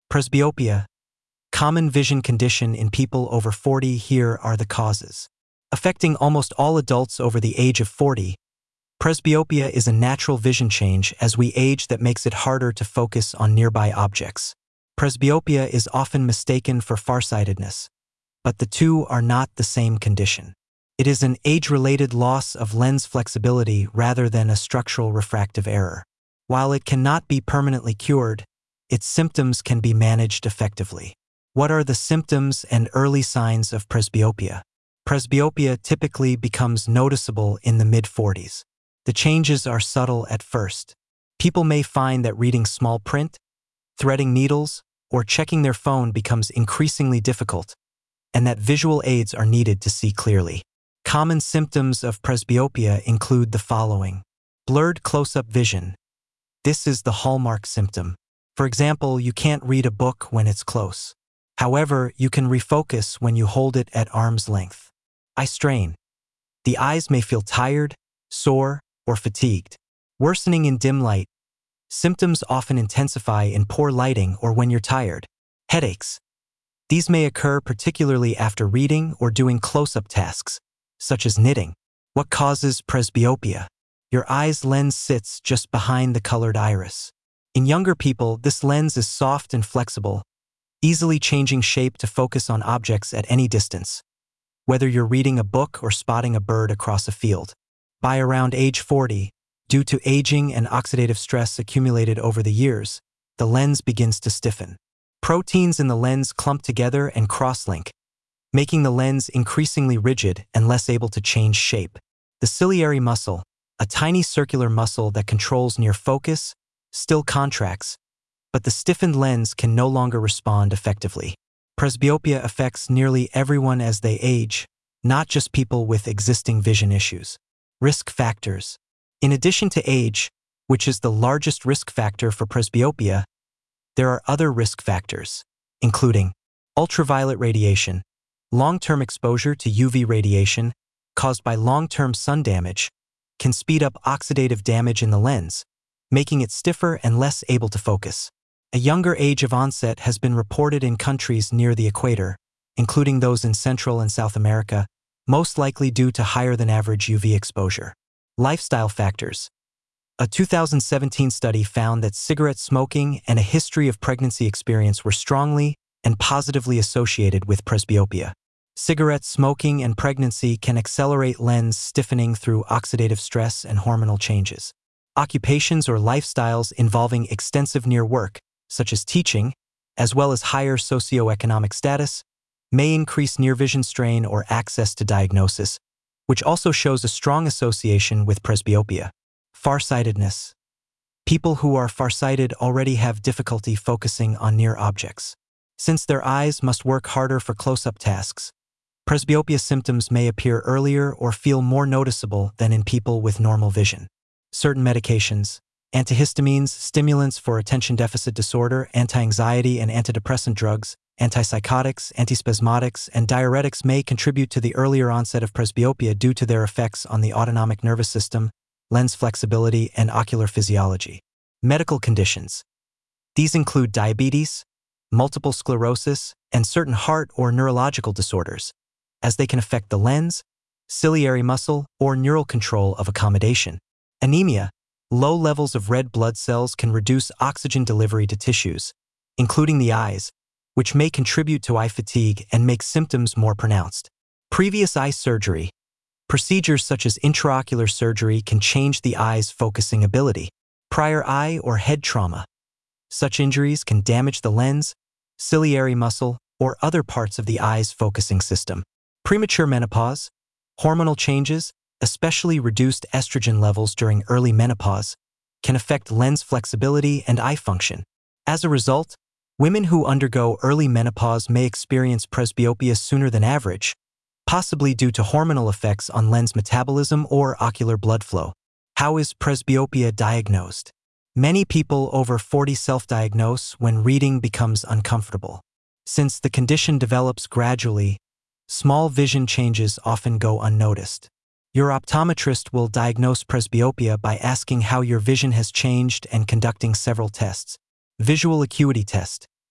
Presbyopia, common vision condition in people over 40. Here are the causes. Affecting almost all adults over the age of 40, presbyopia is a natural vision change as we age that makes it harder to focus on nearby objects. Presbyopia is often mistaken for farsightedness, but the two are not the same condition. It is an age-related loss of lens flexibility rather than a structural refractive error. While it cannot be permanently cured, its symptoms can be managed effectively. What are the symptoms and early signs of presbyopia? Presbyopia typically becomes noticeable in the mid-40s. The changes are subtle at first. People may find that reading small print, threading needles, or checking their phone becomes increasingly difficult, and that visual aids are needed to see clearly. Common symptoms of presbyopia include the following. Blurred close-up vision. This is the hallmark symptom. For example, you can't read a book when it's close. However, you can refocus when you hold it at arm's length. Eye strain. The eyes may feel tired, sore, or fatigued. Worsening in dim light. Symptoms often intensify in poor lighting or when you're tired. Headaches. These may occur particularly after reading or doing close-up tasks, such as knitting. What causes presbyopia? Your eye's lens sits just behind the colored iris. In younger people, this lens is soft and flexible, easily changing shape to focus on objects at any distance, whether you're reading a book or spotting a bird across a field. By around age 40, due to aging and oxidative stress accumulated over the years, the lens begins to stiffen. Proteins in the lens clump together and cross-link, making the lens increasingly rigid and less able to change shape. The ciliary muscle, a tiny circular muscle that controls near focus, still contracts, but the stiffened lens can no longer respond effectively. Presbyopia affects nearly everyone as they age, not just people with existing vision issues. Risk factors. In addition to age, which is the largest risk factor for presbyopia, there are other risk factors, including ultraviolet radiation. Long-term exposure to UV radiation, caused by long-term sun damage, can speed up oxidative damage in the lens, making it stiffer and less able to focus. A younger age of onset has been reported in countries near the equator, including those in Central and South America, most likely due to higher-than-average UV exposure. Lifestyle factors. A 2017 study found that cigarette smoking and a history of pregnancy experience were strongly and positively associated with presbyopia. Cigarette smoking and pregnancy can accelerate lens stiffening through oxidative stress and hormonal changes. Occupations or lifestyles involving extensive near work, such as teaching, as well as higher socioeconomic status, may increase near vision strain or access to diagnosis, which also shows a strong association with presbyopia. Farsightedness. People who are farsighted already have difficulty focusing on near objects. Since their eyes must work harder for close-up tasks, presbyopia symptoms may appear earlier or feel more noticeable than in people with normal vision. Certain medications, antihistamines, stimulants for attention deficit disorder, anti-anxiety and antidepressant drugs, antipsychotics, antispasmodics, and diuretics may contribute to the earlier onset of presbyopia due to their effects on the autonomic nervous system, lens flexibility, and ocular physiology. Medical conditions. These include diabetes, multiple sclerosis, and certain heart or neurological disorders, as they can affect the lens, ciliary muscle, or neural control of accommodation. Anemia. Low levels of red blood cells can reduce oxygen delivery to tissues, including the eyes, which may contribute to eye fatigue and make symptoms more pronounced. Previous eye surgery. Procedures such as intraocular surgery can change the eye's focusing ability. Prior eye or head trauma. Such injuries can damage the lens, ciliary muscle, or other parts of the eye's focusing system. Premature menopause. Hormonal changes, especially reduced estrogen levels during early menopause, can affect lens flexibility and eye function. As a result, women who undergo early menopause may experience presbyopia sooner than average, possibly due to hormonal effects on lens metabolism or ocular blood flow. How is presbyopia diagnosed? Many people over 40 self-diagnose when reading becomes uncomfortable. Since the condition develops gradually, small vision changes often go unnoticed. Your optometrist will diagnose presbyopia by asking how your vision has changed and conducting several tests. Visual acuity test.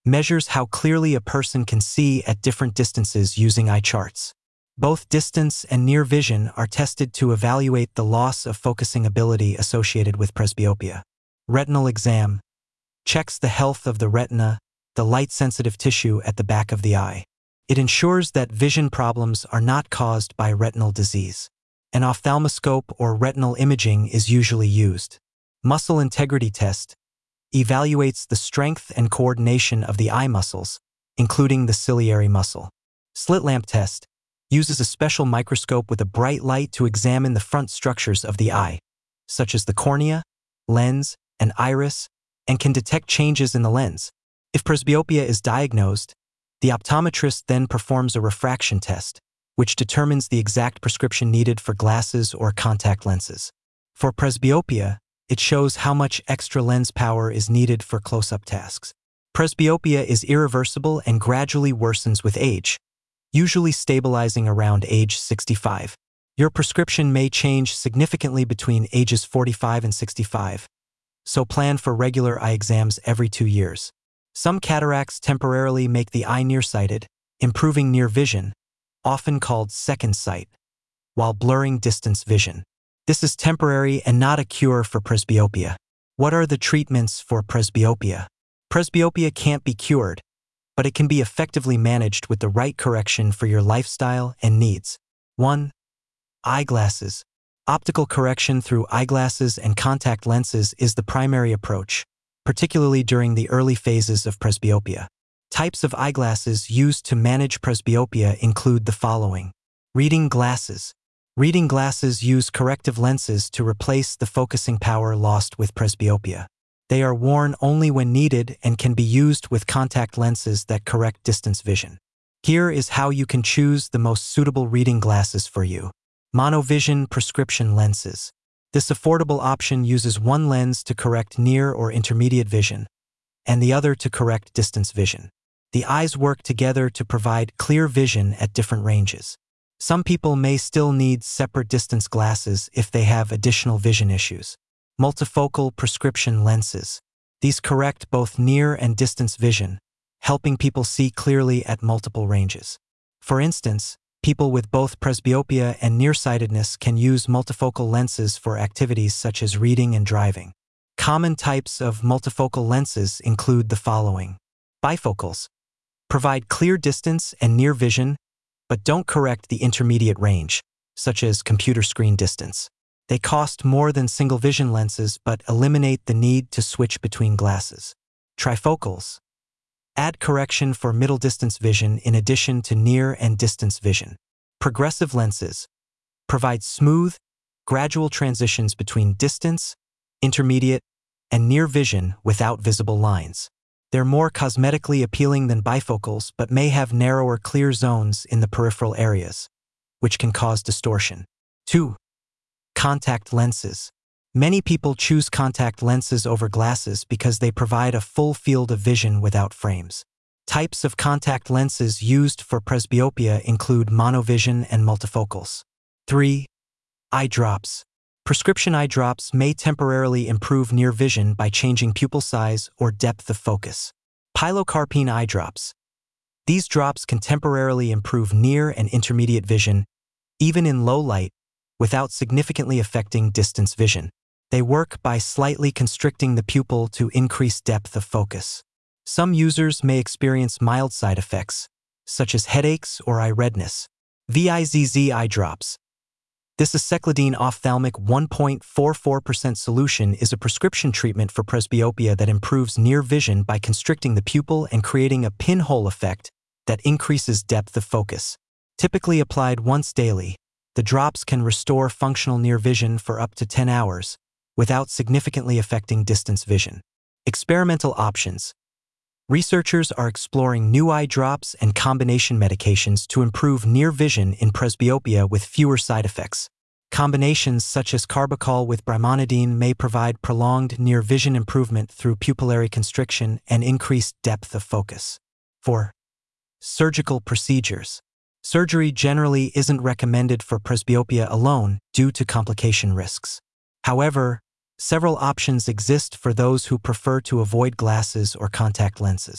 measures how clearly a person can see at different distances using eye charts. Both distance and near vision are tested to evaluate the loss of focusing ability associated with presbyopia. Retinal exam checks the health of the retina, the light-sensitive tissue at the back of the eye. It ensures that vision problems are not caused by retinal disease. An ophthalmoscope or retinal imaging is usually used. Muscle integrity test evaluates the strength and coordination of the eye muscles, including the ciliary muscle. Slit lamp test uses a special microscope with a bright light to examine the front structures of the eye, such as the cornea, lens, and iris, and can detect changes in the lens. If presbyopia is diagnosed, the optometrist then performs a refraction test, which determines the exact prescription needed for glasses or contact lenses. For presbyopia, it shows how much extra lens power is needed for close-up tasks. Presbyopia is irreversible and gradually worsens with age, usually stabilizing around age 65. Your prescription may change significantly between ages 45 and 65, so plan for regular eye exams every 2 years. Some cataracts temporarily make the eye nearsighted, improving near vision, often called second sight, while blurring distance vision. This is temporary and not a cure for presbyopia. What are the treatments for presbyopia? Presbyopia can't be cured, but it can be effectively managed with the right correction for your lifestyle and needs. 1. Eyeglasses. Optical correction through eyeglasses and contact lenses is the primary approach, particularly during the early phases of presbyopia. Types of eyeglasses used to manage presbyopia include the following. Reading glasses. Reading glasses use corrective lenses to replace the focusing power lost with presbyopia. They are worn only when needed and can be used with contact lenses that correct distance vision. Here is how you can choose the most suitable reading glasses for you. Monovision prescription lenses. This affordable option uses one lens to correct near or intermediate vision, and the other to correct distance vision. The eyes work together to provide clear vision at different ranges. Some people may still need separate distance glasses if they have additional vision issues. Multifocal prescription lenses. These correct both near and distance vision, helping people see clearly at multiple ranges. For instance, people with both presbyopia and nearsightedness can use multifocal lenses for activities such as reading and driving. Common types of multifocal lenses include the following. Bifocals. Provide clear distance and near vision, but don't correct the intermediate range, such as computer screen distance. They cost more than single vision lenses but eliminate the need to switch between glasses. Trifocals. Add correction for middle distance vision in addition to near and distance vision. Progressive lenses. Provide smooth, gradual transitions between distance, intermediate, and near vision without visible lines. They're more cosmetically appealing than bifocals but may have narrower clear zones in the peripheral areas, which can cause distortion. 2. Contact lenses. Many people choose contact lenses over glasses because they provide a full field of vision without frames. Types of contact lenses used for presbyopia include monovision and multifocals. 3. Eye drops. Prescription eye drops may temporarily improve near vision by changing pupil size or depth of focus. Pilocarpine eye drops. These drops can temporarily improve near and intermediate vision, even in low light, without significantly affecting distance vision. They work by slightly constricting the pupil to increase depth of focus. Some users may experience mild side effects, such as headaches or eye redness. VIZZ eye drops. This aceclidine ophthalmic 1.44% solution is a prescription treatment for presbyopia that improves near vision by constricting the pupil and creating a pinhole effect that increases depth of focus. Typically applied once daily, the drops can restore functional near vision for up to 10 hours without significantly affecting distance vision. Experimental options. Researchers are exploring new eye drops and combination medications to improve near vision in presbyopia with fewer side effects. Combinations such as carbachol with brimonidine may provide prolonged near vision improvement through pupillary constriction and increased depth of focus. 4. Surgical procedures. Surgery generally isn't recommended for presbyopia alone due to complication risks. However, several options exist for those who prefer to avoid glasses or contact lenses.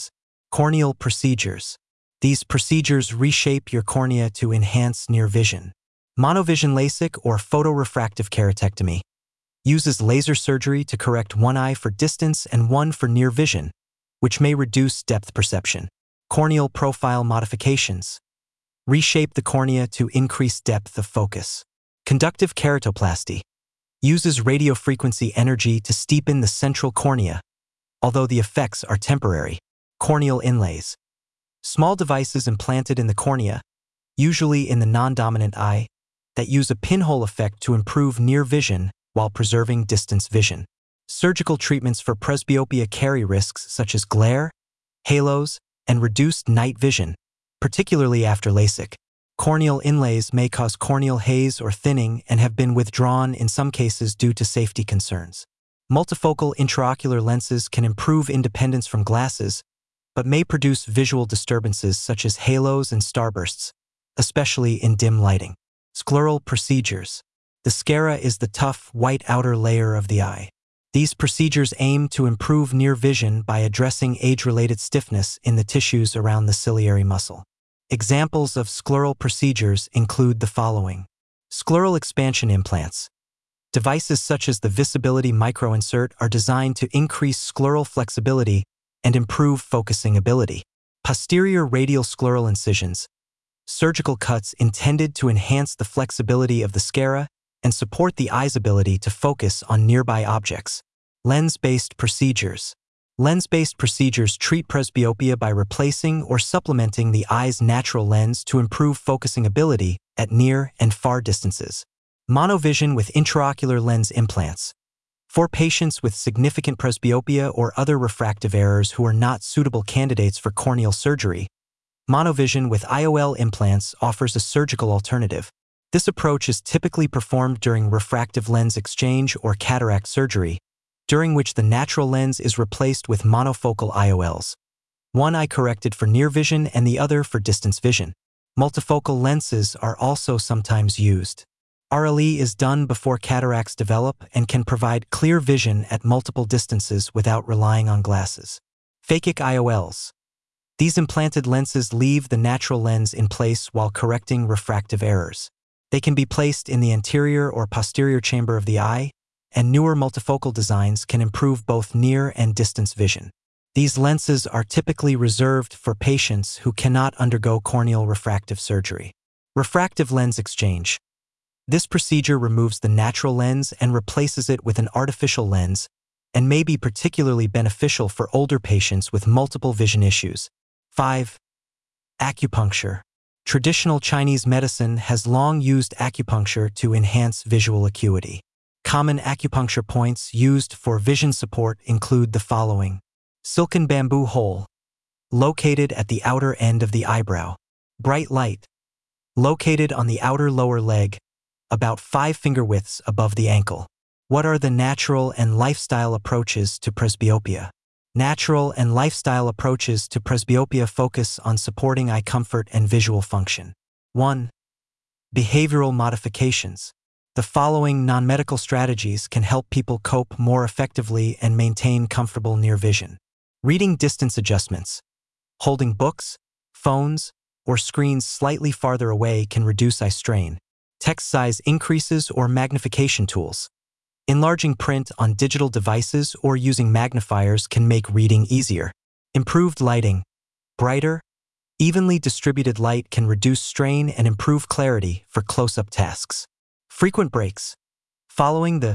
Corneal procedures. These procedures reshape your cornea to enhance near vision. Monovision LASIK or photorefractive keratectomy uses laser surgery to correct one eye for distance and one for near vision, which may reduce depth perception. Corneal profile modifications reshape the cornea to increase depth of focus. Conductive keratoplasty uses radiofrequency energy to steepen the central cornea, although the effects are temporary. Corneal inlays. Small devices implanted in the cornea, usually in the non-dominant eye, that use a pinhole effect to improve near vision while preserving distance vision. Surgical treatments for presbyopia carry risks such as glare, halos, and reduced night vision, particularly after LASIK. Corneal inlays may cause corneal haze or thinning and have been withdrawn in some cases due to safety concerns. Multifocal intraocular lenses can improve independence from glasses, but may produce visual disturbances such as halos and starbursts, especially in dim lighting. Scleral procedures. The sclera is the tough, white outer layer of the eye. These procedures aim to improve near vision by addressing age-related stiffness in the tissues around the ciliary muscle. Examples of scleral procedures include the following. Scleral expansion implants. Devices such as the Visibility microinsert are designed to increase scleral flexibility and improve focusing ability. Posterior radial scleral incisions. Surgical cuts intended to enhance the flexibility of the sclera and support the eye's ability to focus on nearby objects. Lens-based procedures. Lens-based procedures treat presbyopia by replacing or supplementing the eye's natural lens to improve focusing ability at near and far distances. Monovision with intraocular lens implants. For patients with significant presbyopia or other refractive errors who are not suitable candidates for corneal surgery, monovision with IOL implants offers a surgical alternative. This approach is typically performed during refractive lens exchange or cataract surgery, during which the natural lens is replaced with monofocal IOLs. One eye corrected for near vision and the other for distance vision. Multifocal lenses are also sometimes used. RLE is done before cataracts develop and can provide clear vision at multiple distances without relying on glasses. Phakic IOLs. These implanted lenses leave the natural lens in place while correcting refractive errors. They can be placed in the anterior or posterior chamber of the eye, and newer multifocal designs can improve both near and distance vision. These lenses are typically reserved for patients who cannot undergo corneal refractive surgery. Refractive lens exchange. This procedure removes the natural lens and replaces it with an artificial lens, and may be particularly beneficial for older patients with multiple vision issues. 5. Acupuncture. Traditional Chinese medicine has long used acupuncture to enhance visual acuity. Common acupuncture points used for vision support include the following. Silken bamboo hole, located at the outer end of the eyebrow. Bright light, located on the outer lower leg, about 5 finger widths above the ankle. What are the natural and lifestyle approaches to presbyopia? Natural and lifestyle approaches to presbyopia focus on supporting eye comfort and visual function. 1. Behavioral modifications. The following non-medical strategies can help people cope more effectively and maintain comfortable near vision. Reading distance adjustments. Holding books, phones, or screens slightly farther away can reduce eye strain. Text size increases or magnification tools. Enlarging print on digital devices or using magnifiers can make reading easier. Improved lighting. Brighter, evenly distributed light can reduce strain and improve clarity for close-up tasks. Frequent breaks. Following the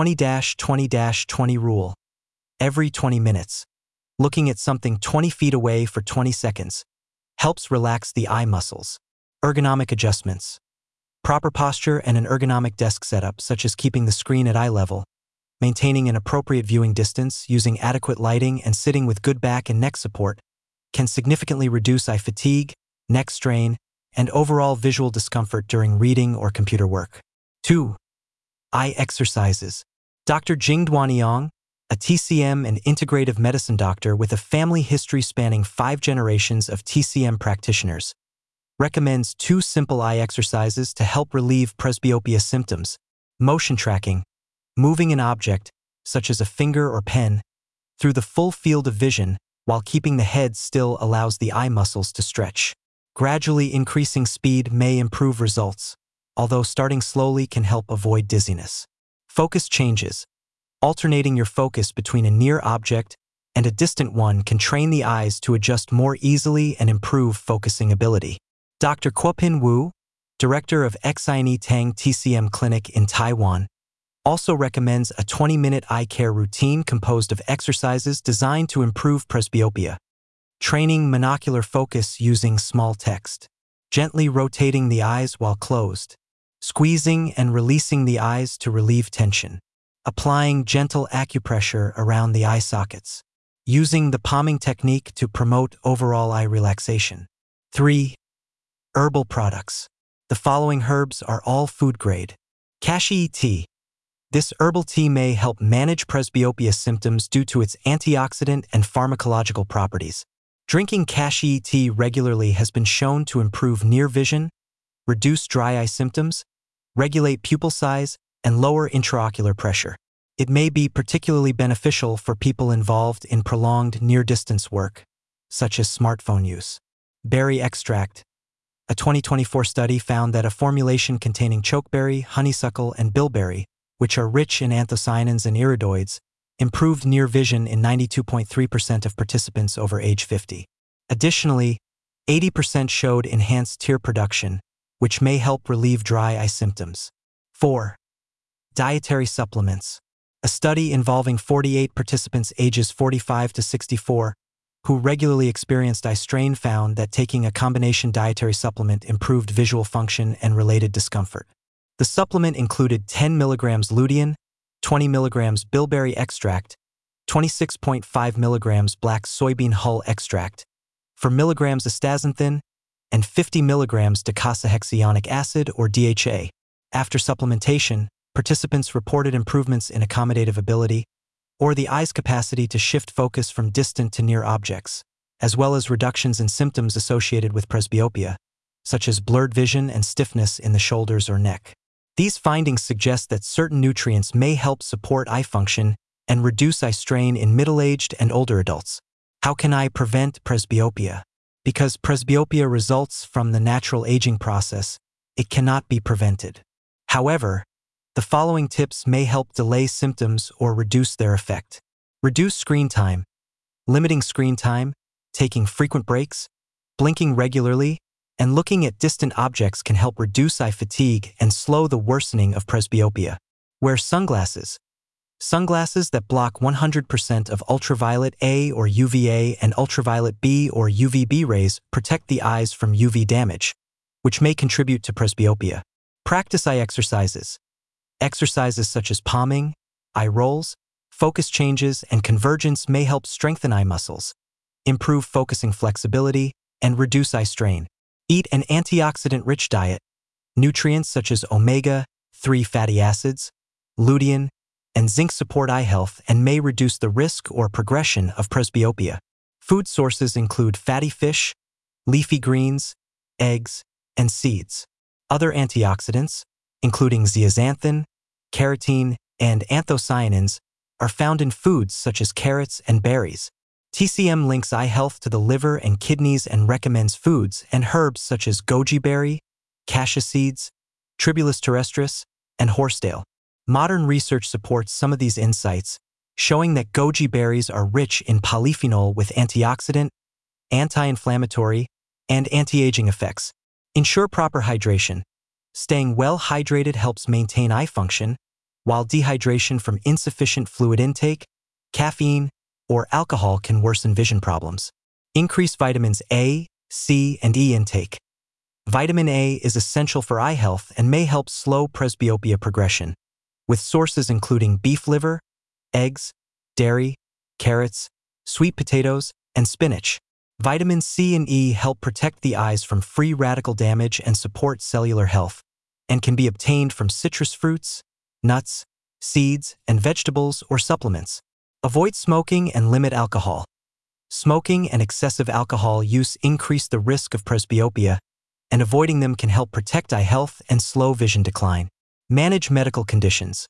20-20-20 rule. Every 20 minutes. Looking at something 20 feet away for 20 seconds helps relax the eye muscles. Ergonomic adjustments. Proper posture and an ergonomic desk setup, such as keeping the screen at eye level, maintaining an appropriate viewing distance, using adequate lighting, and sitting with good back and neck support, can significantly reduce eye fatigue, neck strain, and overall visual discomfort during reading or computer work. 2. Eye exercises. Dr. Jing Duanyang, a TCM and integrative medicine doctor with a family history spanning 5 generations of TCM practitioners, recommends 2 simple eye exercises to help relieve presbyopia symptoms. Motion tracking, moving an object, such as a finger or pen, through the full field of vision while keeping the head still allows the eye muscles to stretch. Gradually increasing speed may improve results, although starting slowly can help avoid dizziness. Focus changes. Alternating your focus between a near object and a distant one can train the eyes to adjust more easily and improve focusing ability. Dr. Kuopin Wu, director of Xianyi Tang TCM Clinic in Taiwan, also recommends a 20-minute eye care routine composed of exercises designed to improve presbyopia. Training monocular focus using small text. Gently rotating the eyes while closed. Squeezing and releasing the eyes to relieve tension. Applying gentle acupressure around the eye sockets. Using the palming technique to promote overall eye relaxation. 3. Herbal products. The following herbs are all food grade. Cassia tea. This herbal tea may help manage presbyopia symptoms due to its antioxidant and pharmacological properties. Drinking cassia tea regularly has been shown to improve near vision, reduce dry eye symptoms, regulate pupil size, and lower intraocular pressure. It may be particularly beneficial for people involved in prolonged near-distance work, such as smartphone use. Berry extract. A 2024 study found that a formulation containing chokeberry, honeysuckle, and bilberry, which are rich in anthocyanins and iridoids, improved near vision in 92.3% of participants over age 50. Additionally, 80% showed enhanced tear production, which may help relieve dry eye symptoms. 4. Dietary supplements. A study involving 48 participants ages 45 to 64 who regularly experienced eye strain found that taking a combination dietary supplement improved visual function and related discomfort. The supplement included 10 mg lutein, 20 mg bilberry extract, 26.5 mg black soybean hull extract, 4 mg astaxanthin, and 50 mg docosahexaenoic acid or DHA. After supplementation, participants reported improvements in accommodative ability, or the eye's capacity to shift focus from distant to near objects, as well as reductions in symptoms associated with presbyopia, such as blurred vision and stiffness in the shoulders or neck. These findings suggest that certain nutrients may help support eye function and reduce eye strain in middle-aged and older adults. How can I prevent presbyopia? Because presbyopia results from the natural aging process, it cannot be prevented. However, the following tips may help delay symptoms or reduce their effect. Reduce screen time. Limiting screen time, taking frequent breaks, blinking regularly, and looking at distant objects can help reduce eye fatigue and slow the worsening of presbyopia. Wear sunglasses. Sunglasses that block 100% of ultraviolet A or UVA and ultraviolet B or UVB rays protect the eyes from UV damage, which may contribute to presbyopia. Practice eye exercises. Exercises such as palming, eye rolls, focus changes, and convergence may help strengthen eye muscles, improve focusing flexibility, and reduce eye strain. Eat an antioxidant-rich diet. Nutrients such as omega-3 fatty acids, lutein, and zinc support eye health and may reduce the risk or progression of presbyopia. Food sources include fatty fish, leafy greens, eggs, and seeds. Other antioxidants, including zeaxanthin, carotene, and anthocyanins, are found in foods such as carrots and berries. TCM links eye health to the liver and kidneys and recommends foods and herbs such as goji berry, cassia seeds, Tribulus terrestris, and horsetail. Modern research supports some of these insights, showing that goji berries are rich in polyphenol with antioxidant, anti-inflammatory, and anti-aging effects. Ensure proper hydration. Staying well hydrated helps maintain eye function, while dehydration from insufficient fluid intake, caffeine, or alcohol can worsen vision problems. Increase vitamins A, C, and E intake. Vitamin A is essential for eye health and may help slow presbyopia progression, with sources including beef liver, eggs, dairy, carrots, sweet potatoes, and spinach. Vitamins C and E help protect the eyes from free radical damage and support cellular health, and can be obtained from citrus fruits, nuts, seeds, and vegetables or supplements. Avoid smoking and limit alcohol. Smoking and excessive alcohol use increase the risk of presbyopia, and avoiding them can help protect eye health and slow vision decline. Manage medical conditions.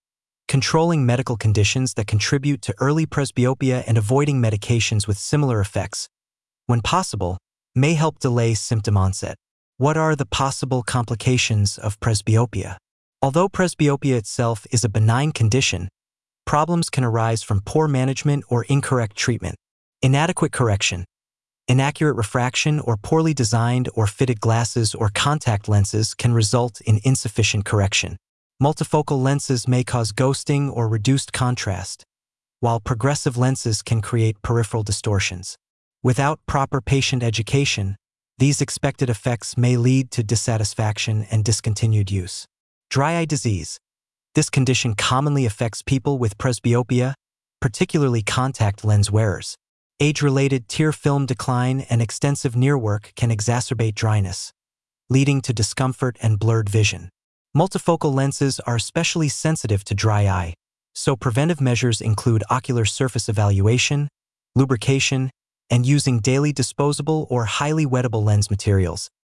controlling medical conditions that contribute to early presbyopia and avoiding medications with similar effects, when possible, may help delay symptom onset. What are the possible complications of presbyopia? Although presbyopia itself is a benign condition, problems can arise from poor management or incorrect treatment. Inadequate correction, inaccurate refraction, or poorly designed or fitted glasses or contact lenses can result in insufficient correction. Multifocal lenses may cause ghosting or reduced contrast, while progressive lenses can create peripheral distortions. Without proper patient education, these expected effects may lead to dissatisfaction and discontinued use. Dry eye disease. This condition commonly affects people with presbyopia, particularly contact lens wearers. Age-related tear film decline and extensive nearwork can exacerbate dryness, leading to discomfort and blurred vision. Multifocal lenses are especially sensitive to dry eye, so preventive measures include ocular surface evaluation, lubrication, and using daily disposable or highly wettable lens materials.